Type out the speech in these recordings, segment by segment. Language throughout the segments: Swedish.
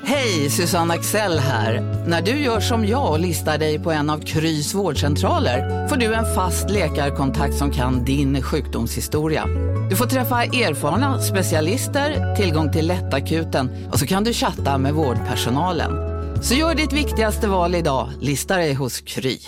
Hej, Susanne Axel här. När du gör som jag och listar dig på en av Krys vårdcentraler får du en fast läkarkontakt som kan din sjukdomshistoria. Du får träffa erfarna specialister, tillgång till lättakuten och så kan du chatta med vårdpersonalen. Så gör ditt viktigaste val idag, lista dig hos Kry.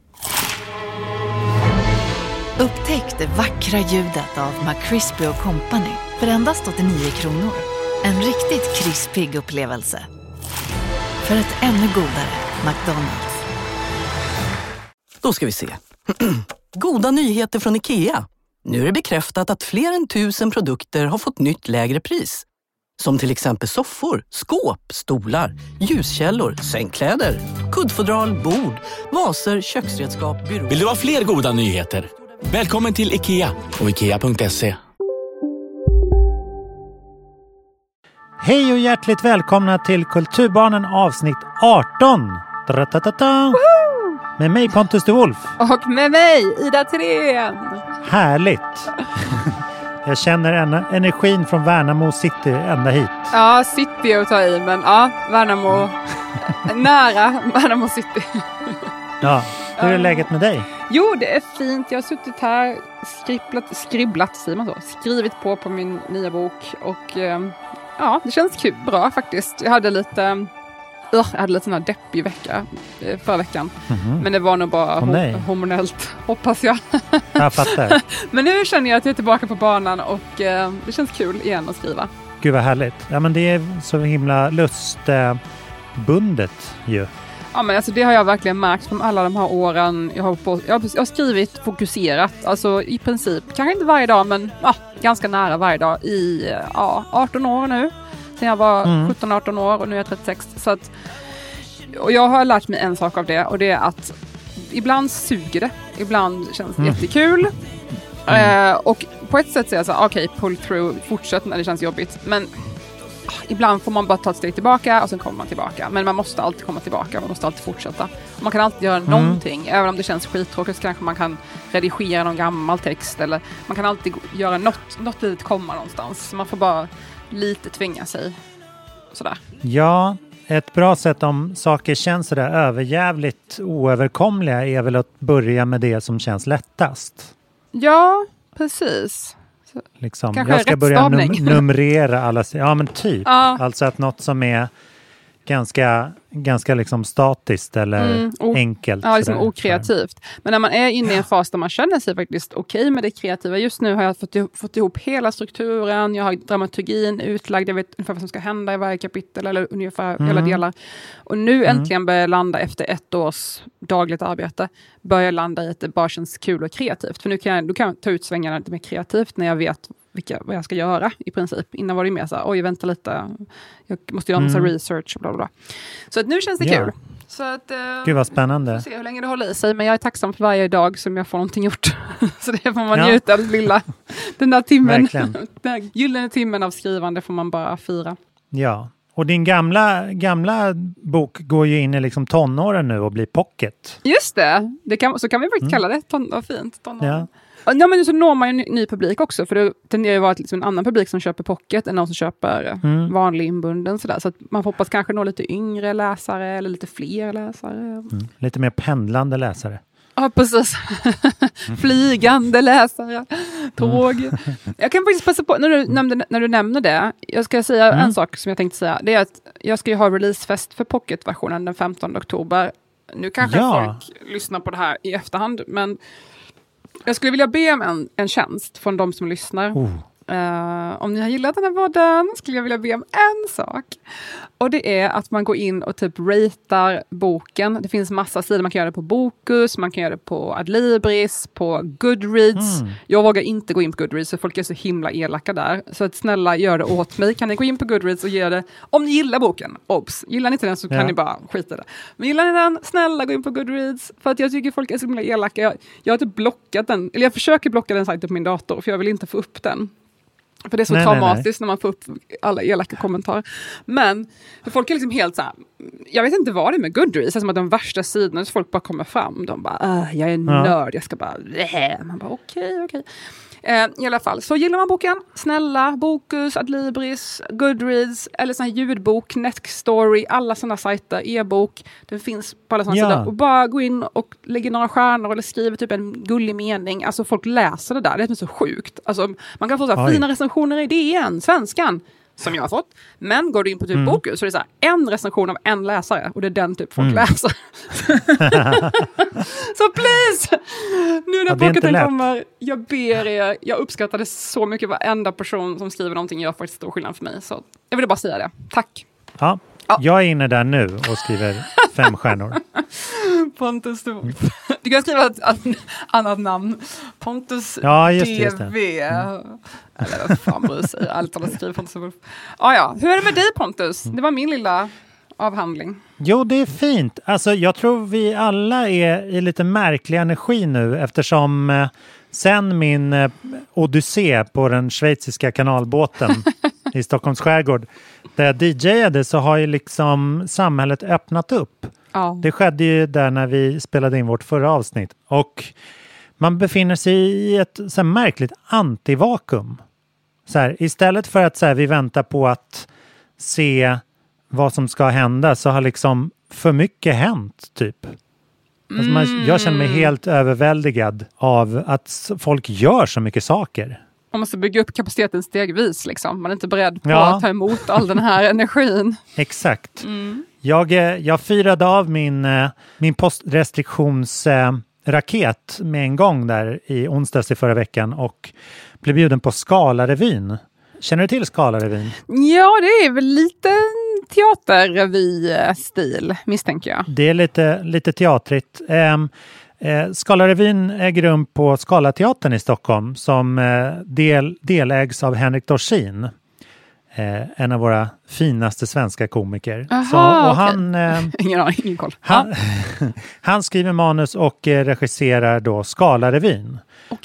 Upptäck det vackra ljudet av McCrispy & Company för endast 89 kronor. En riktigt krispig upplevelse. För ett ännu godare McDonald's. Då ska vi se. Goda nyheter från IKEA. Nu är det bekräftat att fler än 1000 produkter har fått nytt lägre pris. Som till exempel soffor, skåp, stolar, ljuskällor, sängkläder, kuddfodral, bord, vaser, köksredskap, byråer. Vill du ha fler goda nyheter? Välkommen till IKEA och IKEA.se. Hej och hjärtligt välkomna till Kulturbarnen avsnitt 18. Med mig Pontus de Wolf. Och med mig Ida Thirén. Härligt. Jag känner energin från Värnamo City ända hit. Ja, City att ta i, men ja, Värnamo. Nära Värnamo City. Ja, hur är läget med dig? Jo, det är fint. Jag har suttit här, skribblat, säger man så. Skrivit på min nya bok. Och ja, det känns kul, bra faktiskt. Jag hade lite sån här deppig vecka förra veckan. Mm-hmm. Men det var nog bara hormonellt, hoppas jag. Jag fattar. Men nu känner jag att jag är tillbaka på banan och det känns kul igen att skriva. Gud vad härligt. Ja, men det är så himla lustbundet ju. Ja, men alltså det har jag verkligen märkt från alla de här åren. Jag har skrivit fokuserat, alltså i princip, kanske inte varje dag, men ganska nära varje dag i 18 år nu. Sen jag var 17-18 år och nu är jag 36. Så att, och jag har lärt mig en sak av det, och det är att ibland suger det. Ibland känns det jättekul. Och på ett sätt så är jag så okej, pull through, fortsätt när det känns jobbigt. Men ibland får man bara ta ett steg tillbaka och sen kommer man tillbaka. Men man måste alltid komma tillbaka, man måste alltid fortsätta. Man kan alltid göra någonting, även om det känns skittråkigt så kanske man kan redigera någon gammal text. Eller man kan alltid göra något litet komma någonstans. Så man får bara lite tvinga sig. Sådär. Ja, ett bra sätt om saker känns sådär överjävligt oöverkomliga är väl att börja med det som känns lättast. Ja, precis. Liksom. Jag ska börja numrera alla. Ja, men typ. Alltså att något som är ganska liksom statiskt eller enkelt. Ja, liksom okreativt. Men när man är inne i en fas där man känner sig faktiskt okej med det kreativa. Just nu har jag fått ihop hela strukturen. Jag har dramaturgin utlagd. Jag vet ungefär vad som ska hända i varje kapitel eller ungefär hela delar. Och nu äntligen börjar jag landa efter 1 års dagligt arbete. Börjar landa i att det bara känns kul och kreativt. För nu kan jag ta ut svängarna lite mer kreativt när jag vet vad jag ska göra i princip. Innan var det mer så här, oj vänta lite, jag måste göra en research och bla bla. Så att nu känns det kul. Så att, Gud vad spännande. Får se hur länge det håller i sig, men jag är tacksam för varje dag som jag får någonting gjort. Så det får man njuta av den där timmen. Den där gyllene timmen av skrivande får man bara fira. Ja. Och din gamla bok går ju in i liksom tonåren nu och blir pocket. Just det. Så kan vi faktiskt kalla det. Vad fint. Tonåren. Ja, men så når man ju en ny publik också. För det tenderar ju att vara liksom en annan publik som köper pocket än någon som köper vanlig inbunden. Sådär. Så att man hoppas kanske nå lite yngre läsare eller lite fler läsare. Lite mer pendlande läsare. Ja, precis. Flygande läsare. Tåg. Jag kan faktiskt passa på, när du nämner det. Jag ska säga en sak som jag tänkte säga. Det är att jag ska ju ha releasefest för pocketversionen den 15 oktober. Nu kanske folk lyssnar på det här i efterhand. Men jag skulle vilja be om en tjänst från de som lyssnar. Om ni har gillat den här podden skulle jag vilja be om en sak. Och det är att man går in och typ ratear boken. Det finns massa sidor. Man kan göra det på Bokus, man kan göra det på Adlibris, på Goodreads. Jag vågar inte gå in på Goodreads för folk är så himla elaka där. Så att snälla gör det åt mig. Kan ni gå in på Goodreads och ge det, om ni gillar boken. Obs, gillar ni inte den så kan ni bara skita det. Men gillar ni den, snälla gå in på Goodreads. För att jag tycker folk är så himla elaka. Jag har typ blockat den, eller jag försöker blocka den sajten på min dator för jag vill inte få upp den. För det är så traumatiskt när man får upp alla elaka kommentarer. Men för folk är liksom helt så här, jag vet inte vad det är med Goodreads. Det är som att de värsta sidorna så folk bara kommer fram. De bara, jag är nörd, jag ska bara, man bara okej. I alla fall, så gillar man boken, snälla, Bokus, Adlibris, Goodreads eller sån här ljudbok, Nextory, alla sådana sajter, e-bok, det finns på alla sådana sidor. Och bara gå in och lägga några stjärnor eller skriva typ en gullig mening. Alltså folk läser det där, det är så sjukt. Alltså man kan få så här fina recensioner i DN, Svenskan, som jag har fått. Men går du in på typ Bokus så är det så här, en recension av en läsare och det är den typ folk läser. Så please! Nu när pocketen kommer, jag ber er, jag uppskattar det så mycket, varenda person som skriver någonting gör faktiskt stor skillnad för mig. Så jag ville bara säga det. Tack! Ja, jag är inne där nu och skriver 5 stjärnor. Pontus, du kan skriva ett annat namn. Pontus DV. Eller vad fan bryr sig. Allt alla skriver Pontus Wolf. Ja. Hur är det med dig, Pontus? Det var min lilla avhandling. Jo, det är fint. Alltså, jag tror vi alla är i lite märklig energi nu eftersom sen min odyssé på den schweiziska kanalbåten i Stockholms skärgård där jag DJade så har ju liksom samhället öppnat upp. Ja. Det skedde ju där när vi spelade in vårt förra avsnitt. Och man befinner sig i ett så här märkligt antivakuum. Så här, istället för att så här, vi väntar på att se vad som ska hända så har liksom för mycket hänt typ. Alltså jag känner mig helt överväldigad av att folk gör så mycket saker. Man måste bygga upp kapaciteten stegvis liksom. Man är inte beredd på att ta emot all den här energin. Exakt. Jag firade av min postrestriktionsraket med en gång där i onsdags i förra veckan och blev bjuden på Scala-revyn. Känner du till Scala-revyn? Ja, det är väl lite teaterrevy-stil, misstänker jag. Det är lite teatrigt. Scala-revyn äger rum på Scalateatern i Stockholm som delägs av Henrik Dorsin. En av våra finaste svenska komiker. Aha, han, ingen koll. Han skriver manus och regisserar då Scala-revyn.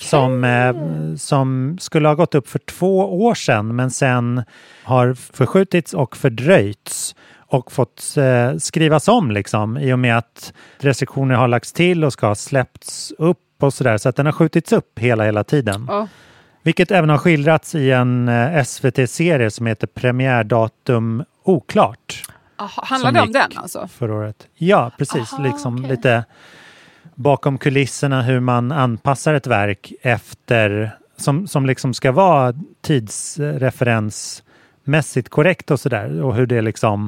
Som skulle ha gått upp för 2 år sedan men sen har förskjutits och fördröjts och fått skrivas om liksom, i och med att restriktioner har lagts till och ska ha släppts upp och sådär, så att den har skjutits upp hela tiden. Vilket även har skildrats i en SVT-serie som heter Premiärdatum oklart. Handlar det om den alltså? Förra året. Ja, precis. Lite bakom kulisserna hur man anpassar ett verk efter som liksom ska vara tidsreferensmässigt korrekt och sådär. Och hur det liksom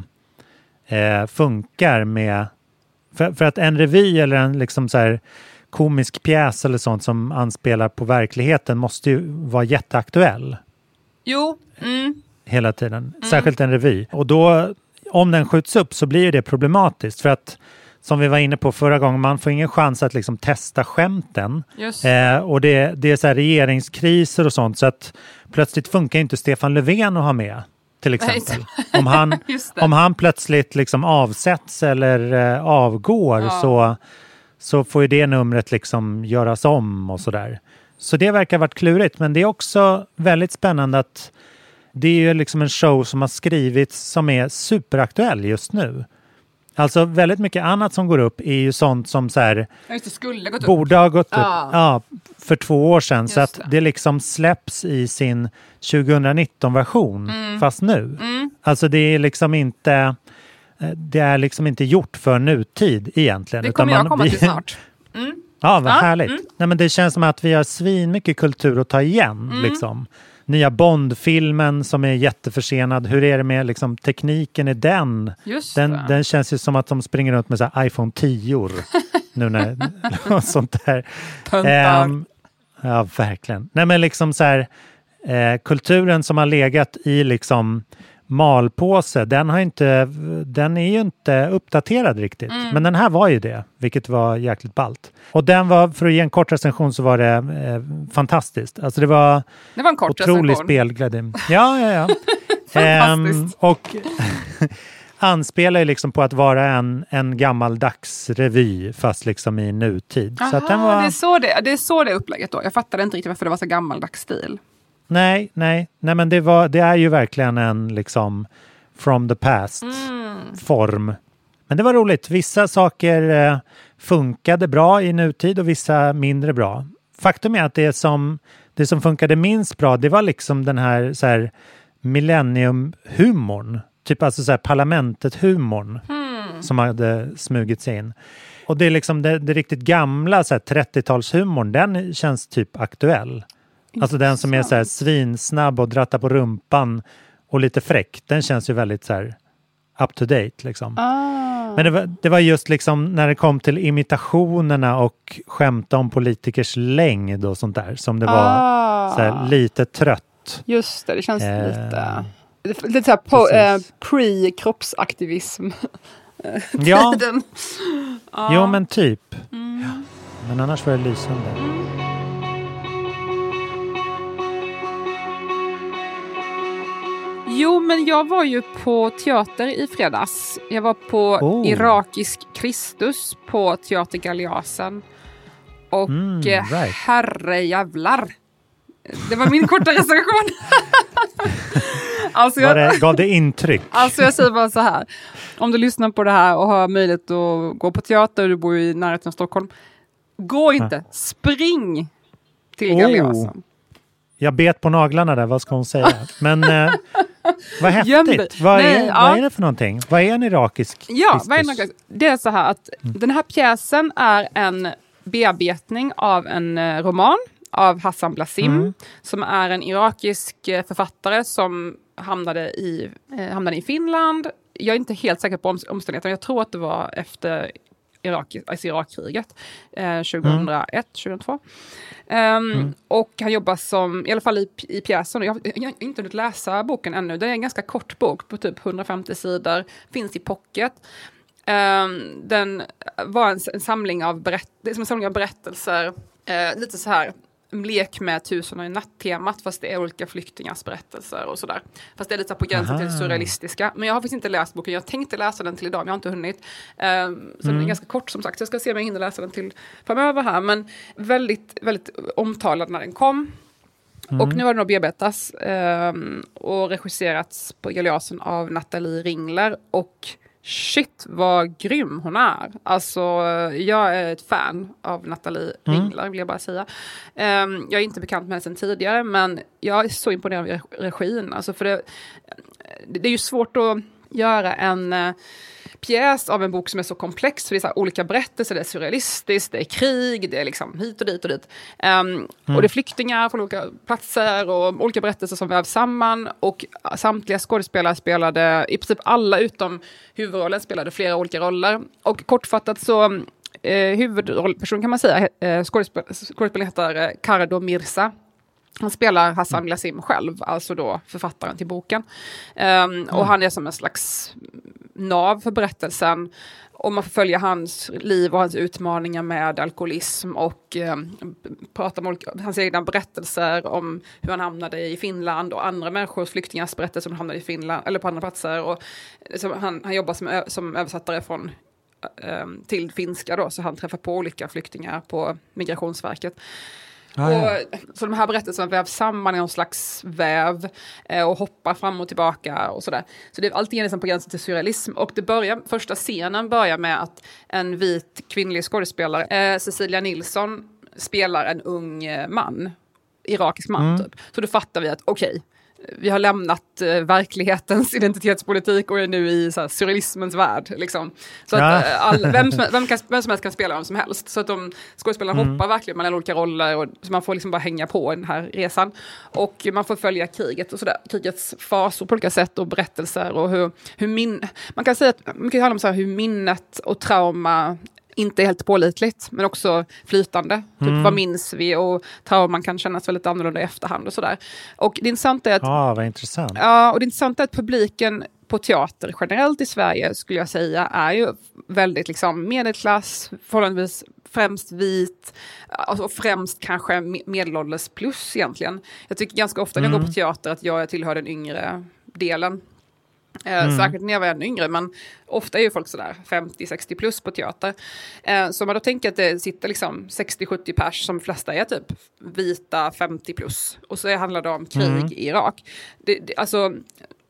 funkar med... För att en revy eller en liksom så här komisk pjäs eller sånt som anspelar på verkligheten måste ju vara jätteaktuell. Jo. Hela tiden. Särskilt en revy. Och då, om den skjuts upp så blir ju det problematiskt. För att, som vi var inne på förra gången, man får ingen chans att liksom testa skämten. Och det är så här regeringskriser och sånt. Så att plötsligt funkar inte Stefan Löfven att ha med. Till exempel. Om han plötsligt liksom avsätts eller avgår så får ju det numret liksom göras om och sådär. Så det verkar ha varit klurigt. Men det är också väldigt spännande att det är ju liksom en show som har skrivits som är superaktuell just nu. Alltså väldigt mycket annat som går upp är ju sånt som så här borde ha gått upp för 2 år sedan. Så att det liksom släpps i sin 2019-version fast nu. Alltså det är liksom inte gjort för nutid egentligen. Det kommer jag komma till snart. Ja, vad härligt. Nej, men det känns som att vi har svin mycket kultur att ta igen liksom. Nya Bond-filmen som är jätteförsenad. Hur är det med liksom, tekniken i den? Den känns ju som att de springer runt med så här iPhone 10 nu när och sånt där. Ja, verkligen. Nej, men liksom så här kulturen som har legat i liksom malpåse, den är ju inte uppdaterad riktigt. Men den här var ju det, vilket var jäkligt ballt. Och den var, för att ge en kort recension så var det fantastiskt. Alltså det var en kort otrolig spelglädje. Ja. Fantastiskt. Och anspelar ju liksom på att vara en gammaldags revy fast liksom i nutid. Aha, så att den var... det är så det är upplägget då. Jag fattade inte riktigt varför det var så gammaldags stil. Nej, men det är ju verkligen en liksom from the past form. Men det var roligt. Vissa saker funkade bra i nutid och vissa mindre bra. Faktum är att det som funkade minst bra, det var liksom den här så här millennium-humorn. Typ alltså så här parlamentet-humorn som hade smugit sig in. Och det är liksom det riktigt gamla så här 30-talshumorn, den känns typ aktuell. Alltså den som är så här svinsnabb och drattar på rumpan och lite fräck, den känns ju väldigt så här up to date liksom. Men det var just liksom när det kom till imitationerna och skämta om politikers längd och sånt där som det var så här lite trött. Just det känns lite så här pre-kroppsaktivism. Ja. Jo men typ. Ja. Men annars var det lysande. Jo, men jag var ju på teater i fredags. Jag var på Irakisk Kristus på Teater Galeasen. Och herrejävlar. Det var min korta recension. Alltså gav det intryck? Alltså jag säger bara så här. Om du lyssnar på det här och har möjlighet att gå på teater och du bor i närheten av Stockholm. Gå inte. Spring till Galeasen. Jag bet på naglarna där, vad ska hon säga? Men vad häftigt. Vad är det för någonting? Vad är en irakisk Kristus? Det är så här att den här pjäsen är en bearbetning av en roman av Hassan Blassim som är en irakisk författare som hamnade i Finland. Jag är inte helt säker på omständigheterna. Jag tror att det var efter Irakkriget 2001-2002. Och han jobbar som, i alla fall i pjäsen, jag har inte hunnit läsa boken ännu. Det är en ganska kort bok på typ 150 sidor, finns i pocket. Den var en samling av berättelser, lite så här lek med 1000 i natt-temat, fast det är olika flyktingars berättelser och sådär. Fast det är lite på gränsen till surrealistiska. Men jag har faktiskt inte läst boken. Jag tänkte läsa den till idag, men jag har inte hunnit. Så den är ganska kort som sagt. Så jag ska se om jag hinner läsa den till framöver här. Men väldigt, väldigt omtalad när den kom. Och nu har den bearbetats och regisserats på Galeasen av Nathalie Ringler. Och shit, vad grym hon är. Alltså, jag är ett fan av Nathalie Ringler, vill jag bara säga. Jag är inte bekant med henne sedan tidigare, men jag är så imponerad av regin. Alltså, för det är ju svårt att göra en pjäs av en bok som är så komplex, för det är så här olika berättelser, det är surrealistiskt, det är krig, det är liksom hit och dit och dit. Och det är flyktingar från olika platser och olika berättelser som vävs samman, och samtliga skådespelare spelade, i princip alla utom huvudrollen spelade flera olika roller. Och kortfattat så huvudrollperson kan man säga, skådespelaren heter Kardo Mirza. Han spelar Hassan Blassim själv, alltså då författaren till boken. Och han är som en slags nav för berättelsen. Och man får följa hans liv och hans utmaningar med alkoholism och prata om hans egna berättelser om hur han hamnade i Finland och andra människors flyktingars berättelser som hamnade i Finland eller på andra platser. Och han jobbar som översättare till finska då, så han träffar på olika flyktingar på Migrationsverket. Så de här berättelserna vävs samman i någon slags väv och hoppar fram och tillbaka och sådär. Så det är alltid liksom på gränsen till surrealism. Och första scenen börjar med att en vit kvinnlig skådespelare, Cecilia Nilsson, spelar en ung man, irakisk man typ. Så då fattar vi att okej, vi har lämnat verklighetens identitetspolitik och är nu i så här, surrealismens värld. Liksom. Så att vem som helst kan spela vem som helst. Så att skådespelarna hoppar verkligen mellan olika roller. Och, så man får liksom bara hänga på i den här resan. Och man får följa kriget och sådär. Krigets fasor på olika sätt och berättelser. Och man kan säga att mycket handlar om så här, hur minnet och trauma inte är helt pålitligt, men också flytande. Typ, vad minns vi? Och trauman kan kännas väldigt annorlunda i efterhand och sådär. Och det intressanta är att... vad intressant. Ja, och det intressanta är att publiken på teater generellt i Sverige, skulle jag säga, är ju väldigt liksom medelklass, förhållandevis främst vit, alltså främst kanske medelålders plus egentligen. Jag tycker ganska ofta när jag går på teater att jag tillhör den yngre delen. Säkert när jag var ännu yngre, men ofta är ju folk sådär 50-60 plus på teater. Så man då tänker att det sitter liksom 60-70 pers, som flesta är typ vita 50 plus. Och så handlar det om krig i Irak. Alltså,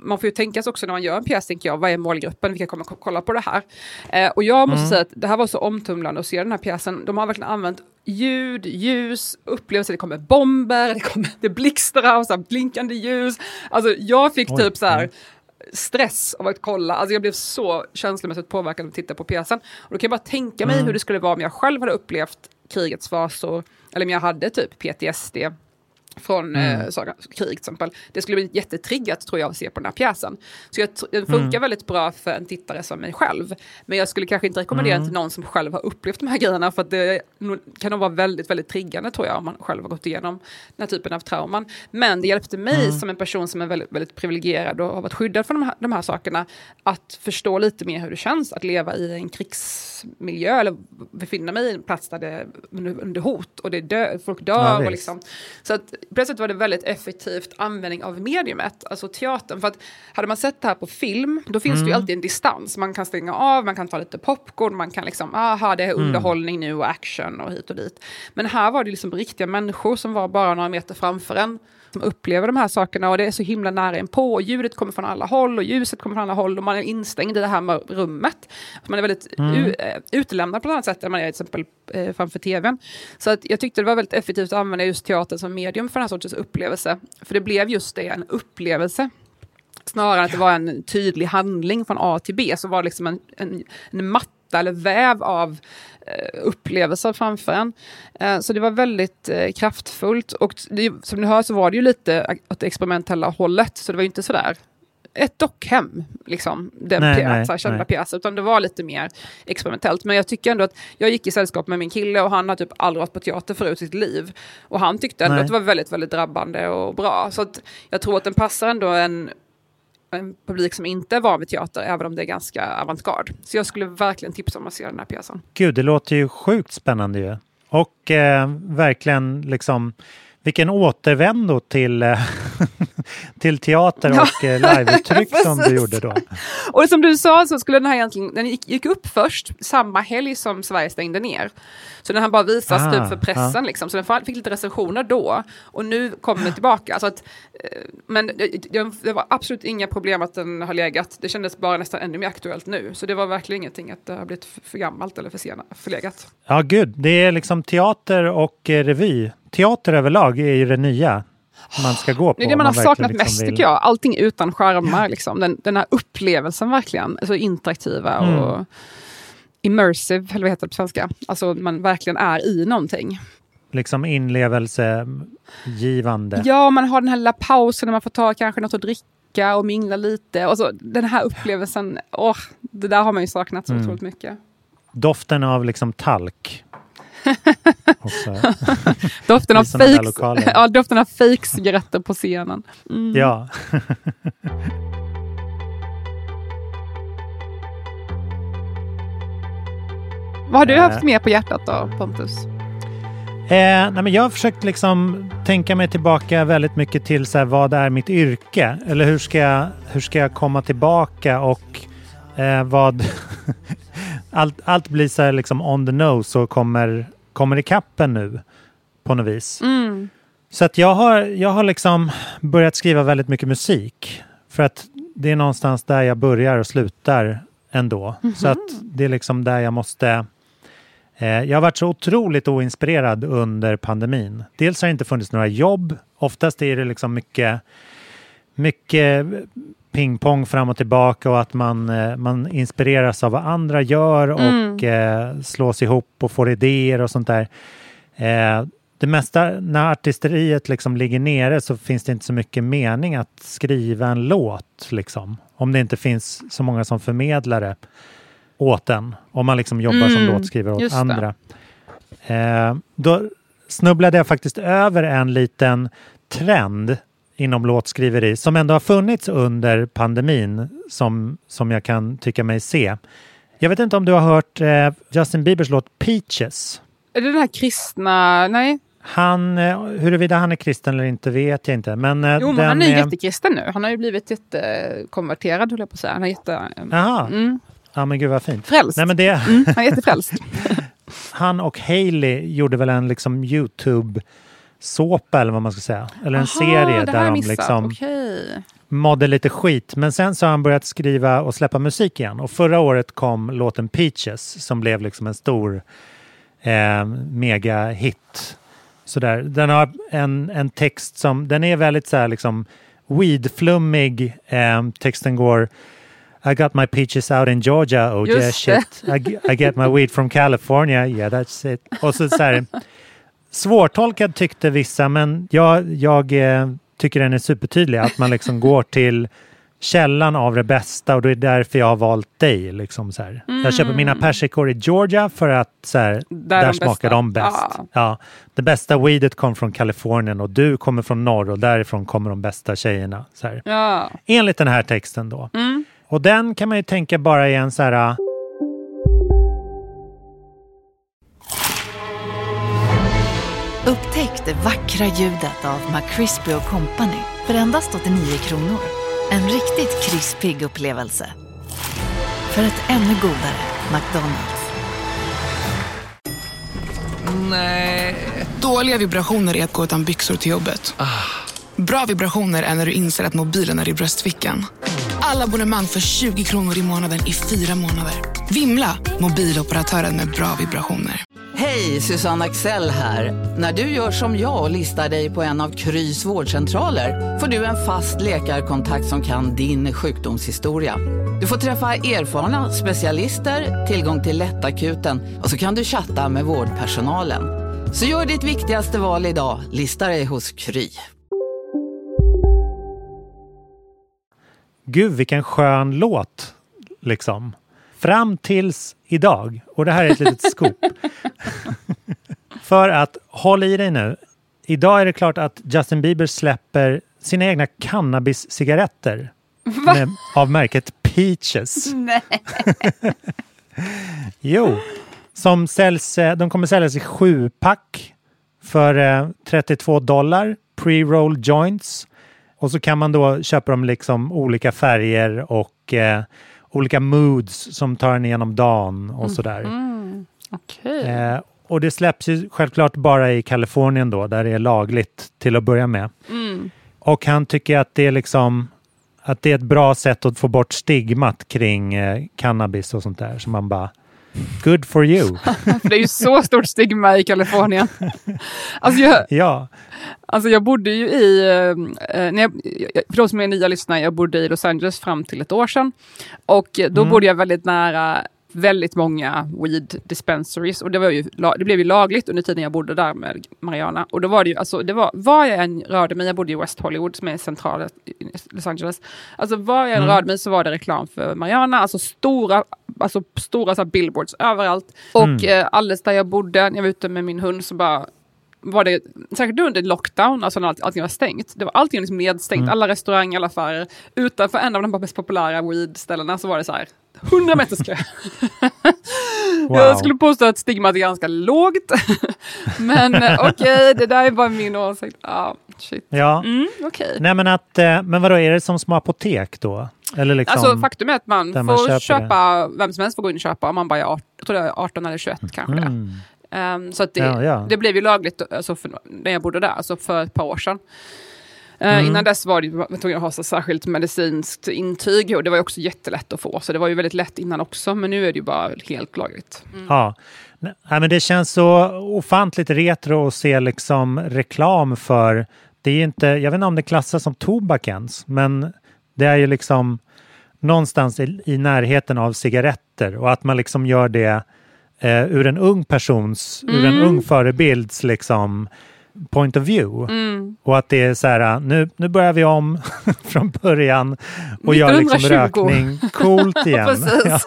man får ju tänka sig också när man gör en pjäs, tänker jag, vad är målgruppen, vilka kommer kolla på det här? Och jag måste säga att det här var så omtumlande att se den här pjäsen. De har verkligen använt ljud, ljus, upplevelser, det kommer bomber, det blixtrar och så här blinkande ljus. Alltså jag fick typ så här stress av att kolla. Alltså jag blev så känslomässigt påverkad av att titta på pjäsen. Och då kan jag bara tänka mig hur det skulle vara om jag själv hade upplevt krigets fasor, eller om jag hade typ PTSD från krig till exempel. Det skulle bli jättetriggat, tror jag, att se på den här pjäsen. Så den funkar väldigt bra för en tittare som mig själv. Men jag skulle kanske inte rekommendera till någon som själv har upplevt de här grejerna, för att det kan nog vara väldigt, väldigt triggande, tror jag, om man själv har gått igenom den här typen av trauman. Men det hjälpte mig som en person som är väldigt, väldigt privilegierad och har varit skyddad från de här sakerna, att förstå lite mer hur det känns att leva i en krigsmiljö eller befinna mig i en plats där det är under hot och folk dör och liksom. Så att plötsligt var det väldigt effektivt användning av mediumet, alltså teatern. För att hade man sett det här på film, då finns det ju alltid en distans. Man kan stänga av, man kan ta lite popcorn, man kan liksom, det är underhållning nu och action och hit och dit. Men här var det liksom riktiga människor som var bara några meter framför en, som upplever de här sakerna, och det är så himla nära en på, och ljudet kommer från alla håll och ljuset kommer från alla håll, och man är instängd i det här rummet. Man är väldigt utelämnad på ett annat sätt än man är till exempel framför tvn. Så att jag tyckte det var väldigt effektivt att använda just teatern som medium för den här sortens upplevelse. För det blev just det, en upplevelse. Snarare än att det var en tydlig handling från A till B, så var det liksom en matta eller väv av upplevelser framför en. Så det var väldigt kraftfullt, och som ni hör så var det ju lite åt det experimentella hållet, så det var ju inte sådär ett dockhem, liksom, den kända pjäsen, utan det var lite mer experimentellt. Men jag tycker ändå att jag gick i sällskap med min kille, och han har typ aldrig varit på teater förut i sitt liv, och han tyckte ändå att det var väldigt, väldigt drabbande och bra. Så att jag tror att den passar ändå en publik som inte är van vid teater, även om det är ganska avantgarde. Så jag skulle verkligen tipsa om att se den här pjäsen. Gud, det låter ju sjukt spännande ju. Och verkligen liksom, vilken återvändo till teater och liveuttryck som du gjorde då. Och som du sa, så skulle den här egentligen, den gick upp först samma helg som Sverige stängde ner. Så den här bara visas typ för pressen liksom. Så den fick lite recensioner då, och nu kommer den tillbaka. Alltså att, men det var absolut inga problem att den har legat. Det kändes bara nästan ännu mer aktuellt nu. Så det var verkligen ingenting att det har blivit för gammalt eller förlegat. Ja, gud. Det är liksom teater och revy. Teater överlag är ju det nya man ska gå på. Det är det man har saknat mest, tycker jag. Allting utan skärmar, liksom. Den här upplevelsen verkligen. Alltså interaktiva och immersive, eller vad heter det på svenska? Alltså man verkligen är i någonting. Liksom inlevelsegivande. Ja, man har den här lilla pausen när man får ta kanske något att dricka och mingla lite. Och så den här upplevelsen, det där har man ju saknat så otroligt mycket. Doften av liksom talk. Doften av fake-cigaretter på scenen. Ja. Vad har du haft med på hjärtat då, Pontus? Nej, men jag har försökt liksom tänka mig tillbaka väldigt mycket till så här, vad är mitt yrke? Eller hur ska jag komma tillbaka, och vad allt blir så här liksom on the nose och kommer i kappen nu på något vis. Så att jag har liksom börjat skriva väldigt mycket musik, för att det är någonstans där jag börjar och slutar ändå. Så att det är liksom där jag måste. Jag har varit så otroligt oinspirerad under pandemin. Dels har det inte funnits några jobb. Oftast är det liksom mycket pingpong fram och tillbaka, och att man inspireras av vad andra gör och slås ihop och får idéer och sånt där. Det mesta, när artisteriet liksom ligger nere, så finns det inte så mycket mening att skriva en låt liksom. Om det inte finns så många som förmedlare åt en. Om man liksom jobbar som låtskrivare åt andra. Då snubblade jag faktiskt över en liten trend inom låtskriveri som ändå har funnits under pandemin, som jag kan tycka mig se. Jag vet inte om du har hört Justin Biebers låt Peaches. Är det den här kristna? Nej. Huruvida han är kristen eller inte vet jag inte. Men, men han är jättekristen nu. Han har ju blivit jättekonverterad, höll jag på att säga. Han är Jaha. Ja, men gud vad fint. Frälst. Nej, men han är jättefrälst. Han och Hailey gjorde väl en liksom YouTube såpa eller vad man ska säga. Eller en serie där de liksom mådde lite skit. Men sen så har han börjat skriva och släppa musik igen. Och förra året kom låten Peaches som blev liksom en stor mega hit. Sådär. Den har en text som, den är väldigt så här liksom weed-flummig. Texten går: I got my peaches out in Georgia, oh yeah shit. I get my weed from California, yeah that's it. Och så här, svårtolkad tyckte vissa, men jag tycker den är supertydlig. Att man liksom går till källan av det bästa, och det är därför jag har valt dig. Liksom så här. Jag köper mina persikor i Georgia för att så här, där smakar de bäst. Ja, det bästa weedet kom från Kalifornien och du kommer från norr och därifrån kommer de bästa tjejerna. Så här. Ja. Enligt den här texten då. Och den kan man ju tänka bara i en så här... Upptäck det vackra ljudet av McCrispy & Company för endast 89 kronor. En riktigt krispig upplevelse. För ett ännu godare McDonald's. Nej. Dåliga vibrationer är att gå utan byxor till jobbet. Bra vibrationer är när du inser att mobilen är i bröstfickan. Alla abonnemang för 20 kronor i månaden i 4 månader. Vimla, mobiloperatören med bra vibrationer. Hej, Susanne Axel här. När du gör som jag och listar dig på en av Krys vårdcentraler får du en fast läkarkontakt som kan din sjukdomshistoria. Du får träffa erfarna specialister, tillgång till lättakuten och så kan du chatta med vårdpersonalen. Så gör ditt viktigaste val idag, listar dig hos Kry. Gud, vilken skön låt, liksom. Fram tills idag. Och det här är ett litet scoop. För att, håll i dig nu. Idag är det klart att Justin Bieber släpper sina egna cannabis-cigaretter. Av märket Peaches. Nej. Jo. Som säljs, de kommer säljas i 7-pack för $32. Pre-roll joints. Och så kan man då köpa dem liksom olika färger och olika moods som tar en igenom dagen och sådär. Okej. Och det släpps ju självklart bara i Kalifornien då, där det är lagligt till att börja med. Och han tycker att det är liksom att det är ett bra sätt att få bort stigmat kring cannabis och sånt där. Så man bara, good for you. Det är ju så stort stigma i Kalifornien. Alltså jag bodde ju i, för de som är nya lyssnare, jag bodde i Los Angeles fram till ett år sedan. Och då bodde jag väldigt nära väldigt många weed dispensaries. Och det blev ju lagligt under tiden jag bodde där med marijuana. Och då var det ju, alltså var jag än rörde mig, jag bodde i West Hollywood som är centralt i Los Angeles. Alltså var jag än rörde mig så var det reklam för marijuana. Alltså stora så här billboards överallt. Och alldeles där jag bodde, när jag var ute med min hund så bara var det, säkert under lockdown, alltså när allting var stängt. Det var allting liksom nedstängt, alla restauranger, alla affärer. Utanför en av de mest populära weed-ställena så var det så här 100 meters kö. Wow. Jag skulle påstå att stigmat är ganska lågt. Men okej, det där är bara min åsikt. Shit. Ja. Okej. Nej, men vadå, är det som små apotek då? Eller liksom, alltså faktum är att man får köpa, vem som helst får gå in och köpa om man bara är 18, jag tror det är 18 eller 21 kanske det. Så att det blev ju lagligt alltså när jag bodde där, alltså för ett par år sedan. Innan dess var det ju tvungen att ha så särskilt medicinskt intyg och det var ju också jättelätt att få, så det var ju väldigt lätt innan också, men nu är det ju bara helt lagligt. Ja, men det känns så ofantligt retro att se liksom reklam för, det är inte, jag vet inte om det klassas som tobak ens, men det är ju liksom någonstans i närheten av cigaretter, och att man liksom gör det ur en ung ur en ung förebilds liksom point of view. Och att det är så här, nu börjar vi om från början och gör liksom rökning coolt igen.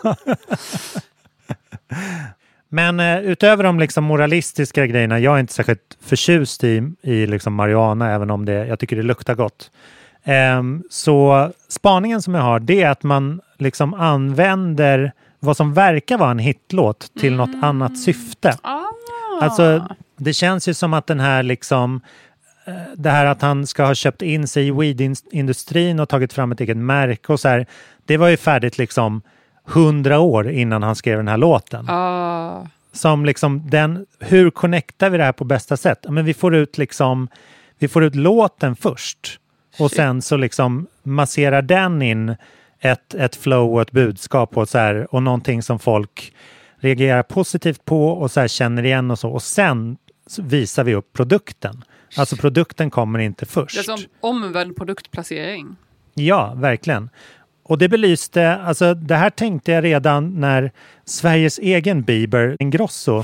Men utöver de liksom moralistiska grejerna, jag är inte särskilt förtjust i liksom marijuana, även om jag tycker det luktar gott. Så spaningen som jag har, det är att man liksom använder vad som verkar vara en hitlåt till något annat syfte. Alltså det känns ju som att den här liksom det här att han ska ha köpt in sig i weed-industrin och tagit fram ett eget märke och så här, det var ju färdigt liksom 100 år innan han skrev den här låten. som liksom hur connectar vi det här på bästa sätt? Men vi får ut låten först. Och sen så liksom masserar den in ett flow och ett budskap och så här, och någonting som folk reagerar positivt på och så här känner igen och så. Och sen visar vi upp produkten. Alltså produkten kommer inte först. Det är som omvänd produktplacering. Ja, verkligen. Och det belyste, alltså det här tänkte jag redan när Sveriges egen Bieber Ingrosso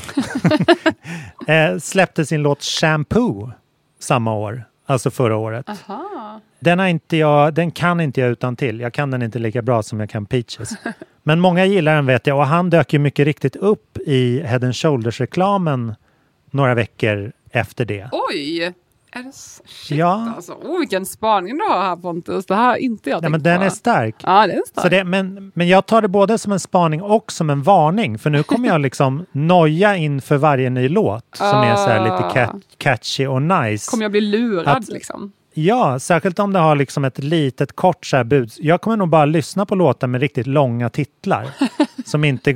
släppte sin låt Shampoo samma år, alltså förra året. Aha. Den kan inte jag utan till. Jag kan den inte lika bra som jag kan Peaches. Men många gillar den, vet jag, och han dök ju mycket riktigt upp i Head & Shoulders-reklamen några veckor efter det. Oj! Är det shit, ja. Alltså. Vilken spaning du har här, Pontus. Det här har inte jag tänkt men den är stark. Ja, den är stark. Så men jag tar det både som en spaning och som en varning. För nu kommer jag liksom noja inför varje ny låt som är så här lite catchy och nice. Kommer jag bli lurad liksom? Ja, särskilt om det har liksom ett litet kort så här bud. Jag kommer nog bara lyssna på låtar med riktigt långa titlar som inte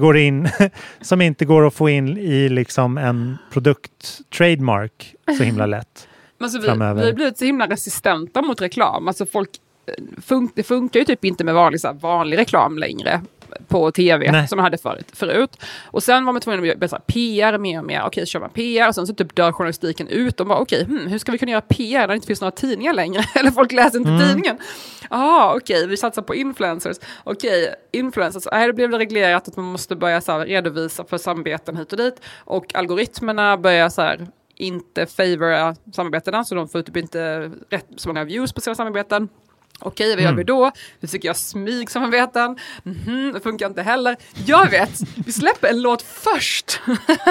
går att få in i liksom en produkt-trademark så himla lätt. Alltså vi har blivit så himla resistenta mot reklam. Alltså det funkar ju typ inte med vanlig reklam längre på tv som man hade förut. Och sen var man tvungen att göra PR mer och mer. Okej, kör man PR och sen så typ dör journalistiken ut och bara hur ska vi kunna göra PR när det inte finns några tidningar längre? Eller folk läser inte tidningen. Okej, vi satsar på influencers. Influencers. Det blev reglerat att man måste börja redovisa för samarbeten hit och dit. Och algoritmerna börjar inte favora samarbetena, så de får typ inte rätt så många views på sina samarbeten. Okej, vad gör vi då? Vi försöker göra smygsamarbeten. Det funkar inte heller. Jag vet, vi släpper en låt först.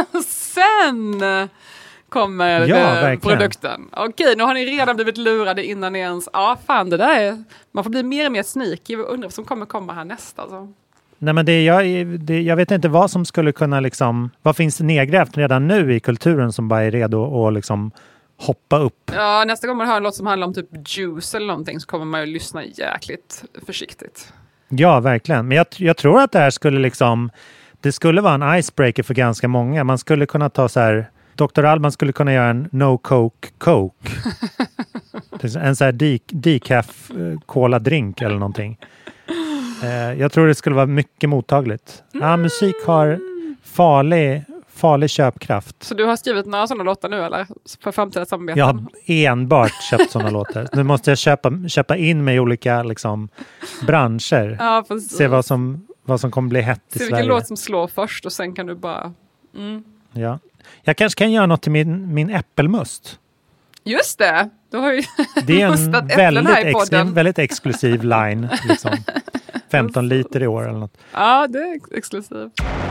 Sen kommer produkten. Okej, nu har ni redan blivit lurade innan ni ens... Ja, fan, det där är... Man får bli mer och mer sneaky. Jag undrar vad som kommer komma här nästa. Alltså. Nej, men jag vet inte vad som skulle kunna liksom... Vad finns det nedgrävt redan nu i kulturen som bara är redo att liksom hoppa upp? Ja, nästa gång man hör en låt som handlar om typ juice eller någonting så kommer man ju lyssna jäkligt försiktigt. Ja, verkligen. Men jag tror att det här skulle liksom... Det skulle vara en icebreaker för ganska många. Man skulle kunna ta så här... Dr. Alban skulle kunna göra en no coke. En så här decaf cola drink eller någonting. Jag tror det skulle vara mycket mottagligt. Musik har farlig köpkraft. Så du har skrivit några sådana låtar nu eller? För framtida samarbeten? Jag har enbart köpt sådana låtar. Nu måste jag köpa in mig i olika liksom, branscher. Ja, se vad som kommer bli hett i Sverige. Se vilken låt som slår först och sen kan du bara... Ja. Jag kanske kan göra något till min äppelmust. Just det! Du har ju det är en väldigt exklusiv line. Liksom. 15 liter i år eller något. Ja, det är exklusivt.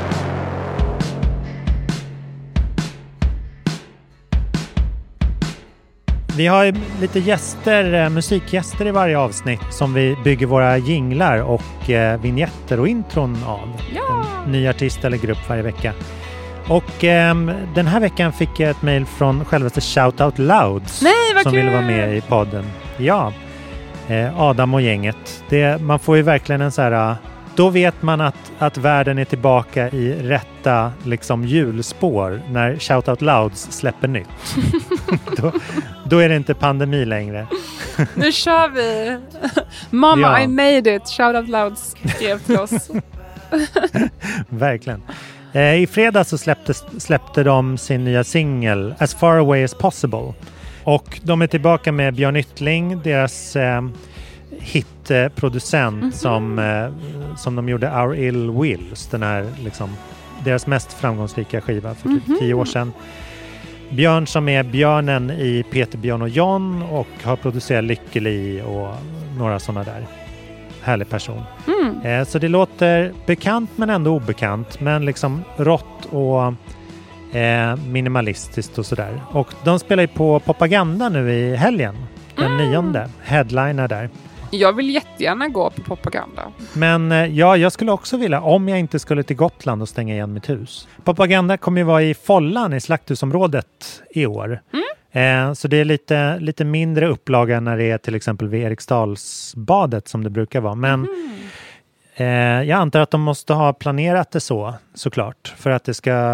Vi har lite musikgäster i varje avsnitt som vi bygger våra jinglar och vignetter och intron av. Ja. En ny artist eller grupp varje vecka. Och den här veckan fick jag ett mejl från självaste Shout Out Louds. Nej, vad som kul! ville vara med i podden. Ja, Adam och gänget. Man får ju verkligen en så här... Då vet man att världen är tillbaka i rätta liksom hjulspår när Shout Out Louds släpper nytt. då är det inte pandemi längre. Nu kör vi! Mama, I made it! Shout Out Louds skrev till oss. Verkligen. I fredags så släppte de sin nya singel As Far Away As Possible. Och de är tillbaka med Björn Yttling, deras hitproducent som de gjorde Our Ill Wills, den här liksom, deras mest framgångsrika skiva för typ 10 år sedan. Björn som är björnen i Peter, Björn och John och har producerat Lykkeli och några sådana där. Härlig person. Så det låter bekant men ändå obekant, men liksom rått och minimalistiskt och sådär. Och de spelar ju på Propaganda nu i helgen, den 9:e. Headliner där. Jag vill jättegärna gå på Propaganda. Men jag skulle också vilja, om jag inte skulle till Gotland och stänga igen mitt hus. Propaganda kommer ju vara i Follan i Slakthusområdet i år. Så det är lite mindre upplaga när det är till exempel vid Eriksdalsbadet som det brukar vara. Men jag antar att de måste ha planerat det såklart. För att det ska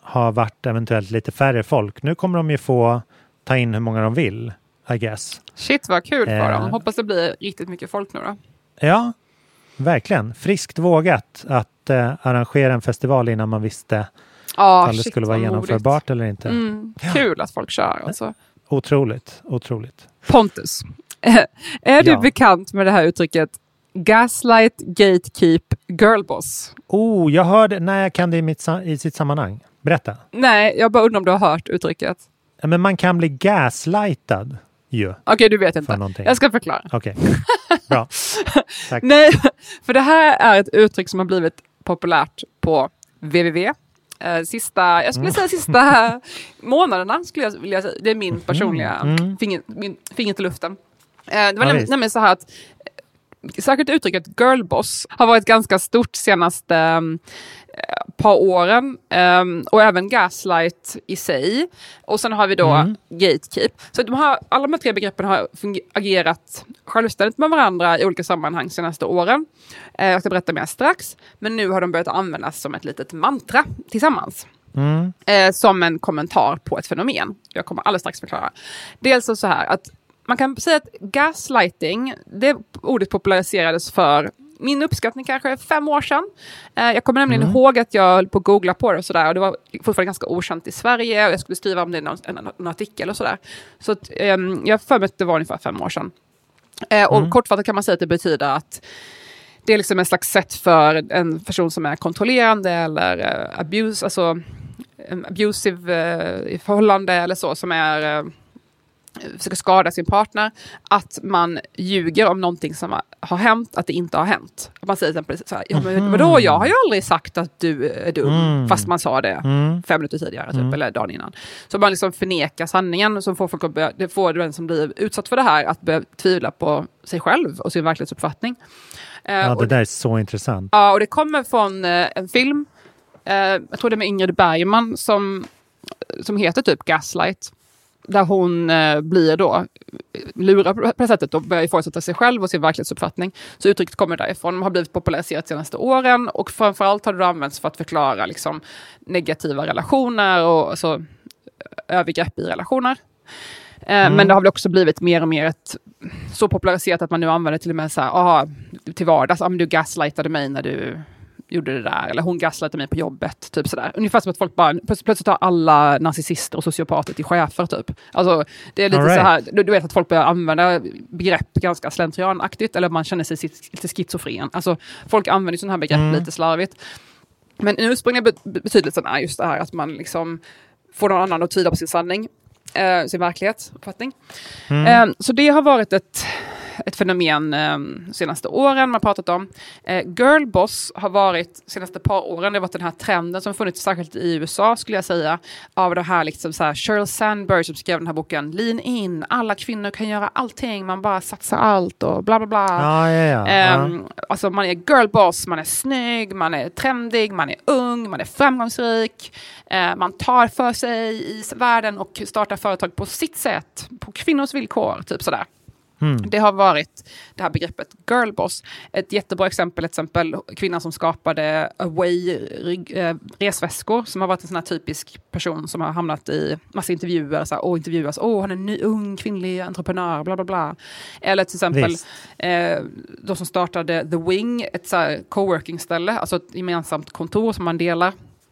har varit eventuellt lite färre folk. Nu kommer de ju få ta in hur många de vill, I guess. Shit, vad kul för dem. Hoppas det blir riktigt mycket folk nu då. Ja, verkligen. Friskt vågat att arrangera en festival innan man visste om det skulle vara genomförbart eller inte. Kul att folk kör alltså. Otroligt. Pontus, är du bekant med det här uttrycket gaslight, gatekeep, girlboss? Jag hörde, när jag kan det i sitt sammanhang. Berätta. Nej, jag bara undrar om du har hört uttrycket. Men man kan bli gaslightad ju. Okej, du vet inte. Jag ska förklara. Okej, bra. Tack. Nej, för det här är ett uttryck som har blivit populärt på www. Sista månaderna skulle jag vilja säga. Det är min personliga finger till luften. Det var nämligen så här att särskilt uttrycket girlboss har varit ganska stort senaste par åren och även gaslight i sig. Och sen har vi då gatekeep. Så alla de här tre begreppen har agerat självständigt med varandra i olika sammanhang senaste åren. Jag ska berätta mer strax. Men nu har de börjat användas som ett litet mantra tillsammans. Som en kommentar på ett fenomen. Jag kommer alldeles strax förklara. Dels så här att man kan säga att gaslighting, det ordet populariserades för min uppskattning kanske 5 år sedan. Jag kommer nämligen ihåg att jag höll på att googla på det och sådär. Och det var fortfarande ganska okänt i Sverige. Och jag skulle skriva om det i någon artikel och sådär. Så att, jag för mig att det var ungefär 5 år sedan. Och kortfattat kan man säga att det betyder att det är liksom en slags sätt för en person som är kontrollerande eller abusive i förhållande eller så, som är försöker skada sin partner, att man ljuger om någonting som har hänt, att det inte har hänt. Man säger till exempel så här, vadå, jag har ju aldrig sagt att du är dum, fast man sa det 5 minuter tidigare typ, eller dagen innan. Så man liksom förnekar sanningen, så får folk det får den som blir utsatt för det här att börja tvivla på sig själv och sin verklighetsuppfattning. Ja, det där är så intressant. Ja, och det kommer från en film, jag tror det är med Ingrid Bergman som heter typ Gaslight. Där hon blir då lurar på det sättet och börjar ifrågasätta sig själv och sin verklighetsuppfattning. Så uttrycket kommer därifrån. De har blivit populariserat de senaste åren och framförallt har det använts för att förklara liksom, negativa relationer och alltså, övergrepp i relationer. Men det har väl också blivit mer och mer så populariserat att man nu använder till och med så här, till vardags, du gaslightade mig när du gjorde det där, eller hon gaslightade mig på jobbet, typ sådär. Ungefär som att folk bara plötsligt tar alla narcissister och sociopater till chefer, typ. Alltså, det är lite så här, du vet att folk börjar använda begrepp ganska slentrianaktigt, eller man känner sig lite schizofren. Alltså, folk använder sådana här begrepp lite slarvigt. Men den ursprungliga betydelsen är just det här att man liksom får någon annan att tyda på sin sanning, sin verklighetsuppfattning. Så det har varit ett fenomen senaste åren man har pratat om. Girlboss har varit senaste par åren, det har varit den här trenden som funnits särskilt i USA skulle jag säga, av det här liksom så här Sheryl Sandberg som skrev den här boken Lean In, alla kvinnor kan göra allting, man bara satsar allt och bla bla bla. Alltså man är girlboss, man är snygg, man är trendig, man är ung, man är framgångsrik, man tar för sig i världen och startar företag på sitt sätt, på kvinnors villkor, typ sådär. Det har varit det här begreppet girlboss. Ett jättebra exempel kvinnan som skapade Away resväskor, som har varit en sån här typisk person som har hamnat i massa intervjuer och intervjuas, han är en ny ung kvinnlig entreprenör, bla bla bla. Eller till exempel de som startade The Wing, ett så här coworking-ställe, alltså ett gemensamt kontor som man delar.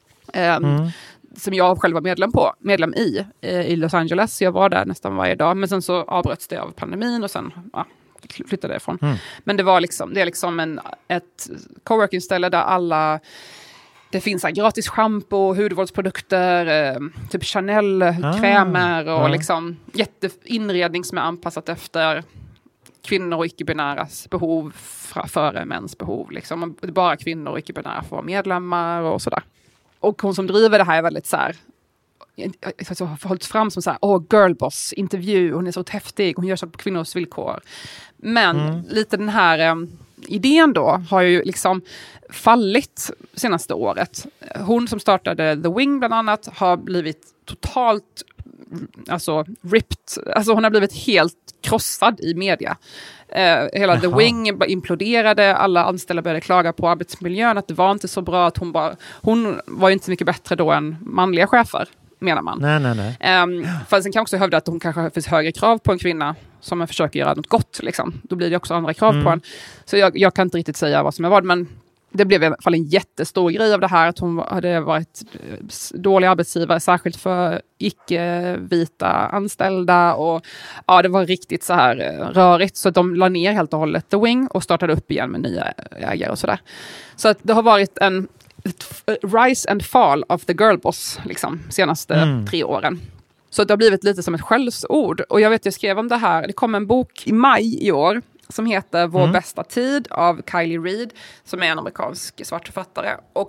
Som jag själv var medlem i Los Angeles. Jag var där nästan varje dag. Men sen så avbröts det av pandemin och sen flyttade jag ifrån. Men det är liksom ett coworking-ställe där det finns gratis shampoo, hudvårdsprodukter, typ Chanel-krämer och liksom jätteinredning som är anpassat efter kvinnor och icke-binäras behov före mäns behov. Liksom. Bara kvinnor och icke-binära får vara medlemmar och sådär. Och hon som driver det här är väldigt så här, har hållit fram som så här, girlboss, intervju, hon är så häftig, hon gör saker på kvinnors villkor. Men lite den här idén då har ju liksom fallit senaste året. Hon som startade The Wing bland annat har blivit totalt alltså ripped, alltså hon har blivit helt krossad i media. Hela The Wing imploderade, alla anställda började klaga på arbetsmiljön, att det var inte så bra, att hon var ju inte så mycket bättre då än manliga chefer, menar man. Nej. Fast sen kan också hävda att hon kanske har för högre krav på en kvinna som man försöker göra något gott, liksom. Då blir det också andra krav på en. Så jag kan inte riktigt säga vad som är vad, men det blev i alla fall en jättestor grej av det här, att hon hade varit dålig arbetsgivare, särskilt för icke-vita anställda, och ja, det var riktigt så här rörigt, så att de la ner helt och hållet The Wing och startade upp igen med nya ägare och sådär. Så att det har varit en rise and fall of the girl boss, liksom, senaste 3 åren. Så det har blivit lite som ett skällsord. Och jag skrev om det här, det kom en bok i maj i år som heter Vår bästa tid av Kylie Reid, som är en amerikansk svart författare. Och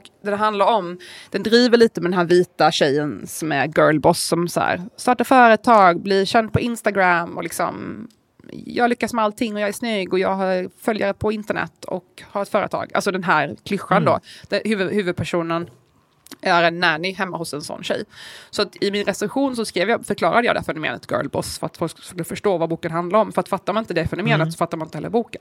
den driver lite med den här vita tjejen som är girlboss, som så här, startar företag, blir känd på Instagram och liksom, jag lyckas med allting och jag är snygg och jag har följare på internet och har ett företag. Alltså den här klyschan då. Huvudpersonen är en nanny hemma hos en sån tjej. Så att i min recension så förklarade jag det fenomenet girlboss, för att folk skulle förstå vad boken handlar om. För att fattar man inte det fenomenet så fattar man inte heller boken.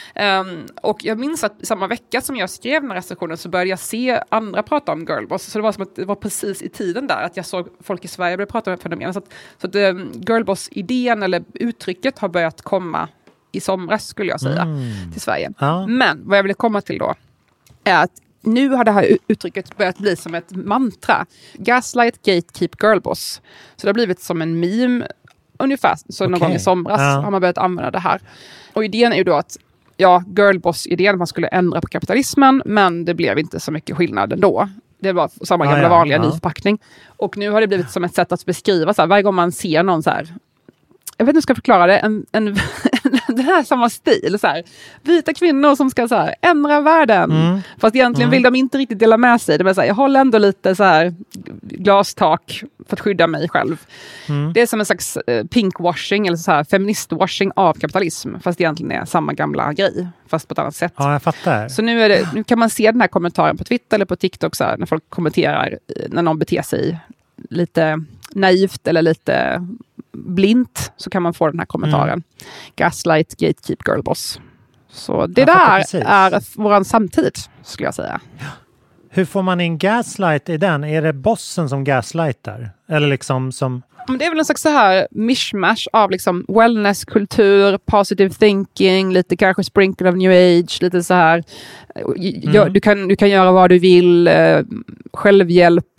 Och jag minns att samma vecka som jag skrev den här recensionen så började jag se andra prata om girlboss. Så det var som att det var precis i tiden där att jag såg folk i Sverige börja prata om fenomenet. Så att girlboss-idén eller uttrycket har börjat komma i somras, skulle jag säga, till Sverige. Men vad jag ville komma till då är att nu har det här uttrycket börjat bli som ett mantra. Gaslight, gatekeep, girlboss. Så det har blivit som en meme ungefär. Så någon gång i somras har man börjat använda det här. Och idén är ju då att, girlboss-idén, man skulle ändra på kapitalismen, men det blev inte så mycket skillnad ändå. Det var samma gamla vanliga ny förpackning. Och nu har det blivit som ett sätt att beskriva så här, varje gång man ser någon så här, jag vet inte hur jag ska förklara det, den här samma stil, så här, vita kvinnor som ska så här, ändra världen. Fast egentligen vill de inte riktigt dela med sig. Det är så här, jag håller ändå lite så här glastak för att skydda mig själv. Det är som en slags pinkwashing eller så här feministwashing av kapitalism, fast egentligen är samma gamla grej, fast på ett annat sätt. Ja, jag fattar. Så nu kan man se den här kommentaren på Twitter eller på TikTok så här, när folk kommenterar när någon beter sig lite naivt eller lite blint, så kan man få den här kommentaren. Gaslight, gatekeep, girlboss. Så det där är våran samtid, skulle jag säga. Hur får man in gaslight i den? Är det bossen som gaslightar? Eller liksom som... Men det är väl en slags så här mishmash av liksom wellness, kultur, positive thinking, lite kanske sprinkle of new age, lite så här du kan göra vad du vill, självhjälp,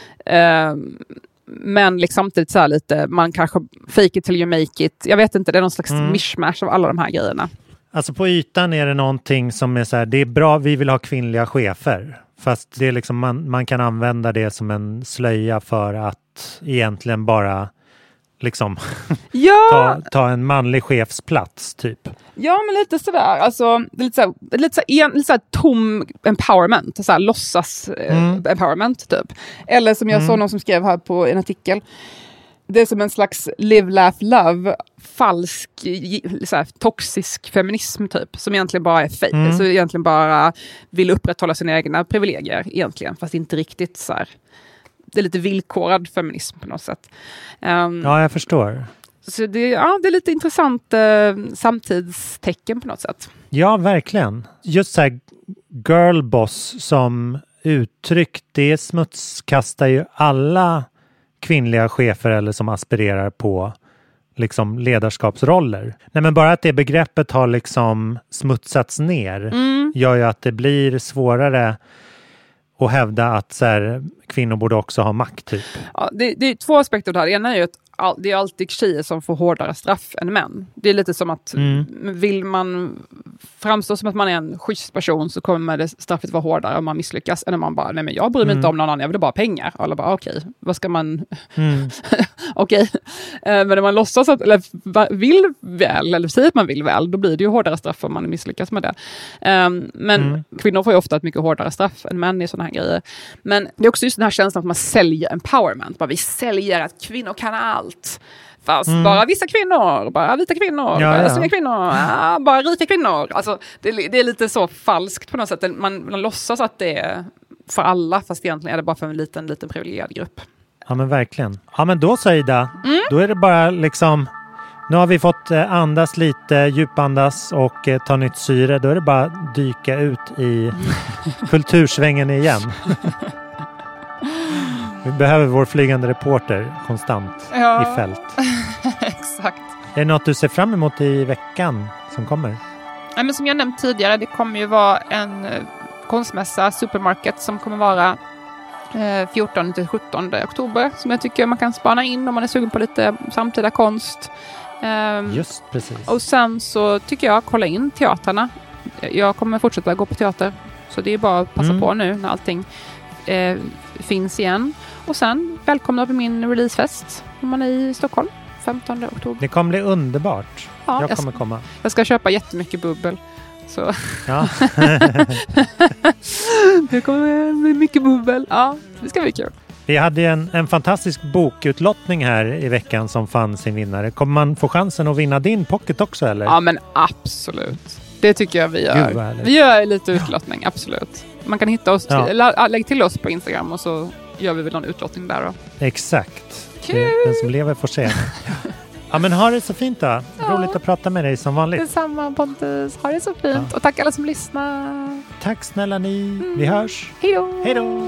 men liksom samtidigt så här lite, man kanske fake it till you make it. Jag vet inte, det är någon slags mishmash av alla de här grejerna. Alltså på ytan är det någonting som är så här, det är bra, vi vill ha kvinnliga chefer. Fast det är liksom, man kan använda det som en slöja för att egentligen bara liksom ta en manlig chefsplats typ. Ja, men lite sådär. Alltså, det är lite så här tom empowerment. Så här, låtsas empowerment typ. Eller som jag såg någon som skrev här på en artikel. Det är som en slags live, laugh, love, falsk, så här, toxisk feminism typ. Som egentligen bara är fake. Så egentligen bara vill upprätthålla sina egna privilegier egentligen. Fast inte riktigt så här. Det är lite villkorad feminism på något sätt. Ja, jag förstår. Så det är lite intressant samtidstecken på något sätt. Ja, verkligen. Just så här girlboss som uttryck, det smutskastar ju alla kvinnliga chefer eller som aspirerar på liksom ledarskapsroller. Nej, men bara att det begreppet har liksom smutsats ner gör ju att det blir svårare att hävda att så här, kvinnor borde också ha makt typ. Ja, det är 2 aspekter av det här. Det ena är ju att det är alltid tjejer som får hårdare straff än män. Det är lite som att vill man framstå som att man är en schysst person, så kommer det straffet vara hårdare om man misslyckas än om man bara, nej men jag bryr mig inte om någon annan, jag vill bara pengar. Alla bara okej, vad ska man okej. Men när man låtsas att, eller vill väl, eller säger att man vill väl, då blir det ju hårdare straff om man misslyckas med det. Men kvinnor får ju ofta ett mycket hårdare straff än män i sådana här grejer. Men det är också just den här känslan att man säljer empowerment. Bara vi säljer att kvinnor kan allt. Fast bara vissa kvinnor, bara vita kvinnor, bara snygga kvinnor, bara rika kvinnor. Alltså, det är lite så falskt på något sätt. Man låtsas att det är för alla, fast egentligen är det bara för en liten privilegierad grupp. Ja, men verkligen. Ja, men då så, Ida. Då är det bara liksom... Nu har vi fått andas lite, djupandas och ta nytt syre. Då är det bara dyka ut i kultursvängen igen. Vi behöver vår flygande reporter konstant i fält. Exakt. Är det något du ser fram emot i veckan som kommer? Nej, men som jag nämnt tidigare, det kommer ju vara en konstmässa, Supermarket, som kommer vara 14-17 oktober. Som jag tycker man kan spana in om man är sugen på lite samtida konst. Just precis. Och sen så tycker jag kolla in teaterna. Jag kommer fortsätta gå på teater. Så det är bara att passa på nu när allting finns igen. Och sen välkomna på min releasefest om man är i Stockholm 15 oktober. Det kommer bli underbart. Ja, jag kommer komma. Jag ska köpa jättemycket bubbel. Så. Ja. Det kommer bli mycket bubbel. Ja, det ska bli kul. Vi hade en fantastisk bokutlottning här i veckan som fann sin vinnare. Kommer man få chansen att vinna din pocket också, eller? Ja, men absolut. Det tycker jag vi gör. Vi gör lite utlottning, absolut. Man kan hitta oss, lägg till oss på Instagram och så gör vi väl någon utlottning där då. Exakt. Den som lever får se. Ja, men ha det så fint då. Roligt att prata med dig som vanligt. Detsamma, Pontus. Ha det så fint. Ja. Och tack alla som lyssnar. Tack snälla ni. Vi hörs. Hej då. Hej då.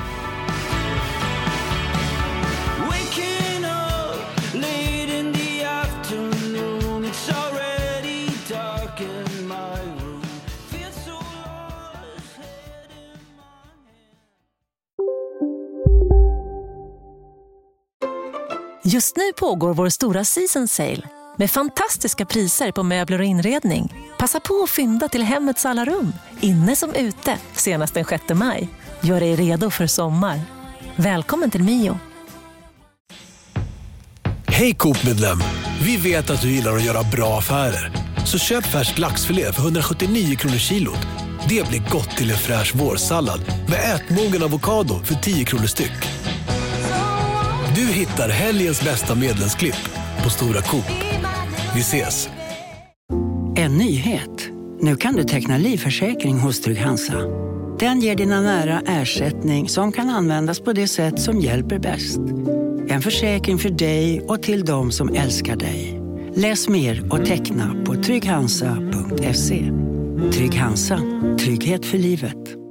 Just nu pågår vår stora season sale med fantastiska priser på möbler och inredning. Passa på att fynda till hemmets alla rum, inne som ute, senast den 6 maj. Gör dig redo för sommar. Välkommen till Mio. Hej Coop-medlem! Vi vet att du gillar att göra bra affärer. Så köp färsk laxfilé för 179 kronor kilot. Det blir gott till en fräsch vårsallad med ätmogen avokado för 10 kronor styck. Du hittar helgens bästa medlemsklipp på Stora Coop. Vi ses! En nyhet. Nu kan du teckna livförsäkring hos Trygg-Hansa. Den ger dina nära ersättning som kan användas på det sätt som hjälper bäst. En försäkring för dig och till de som älskar dig. Läs mer och teckna på trygghansa.se. Trygg-Hansa. Trygghet för livet.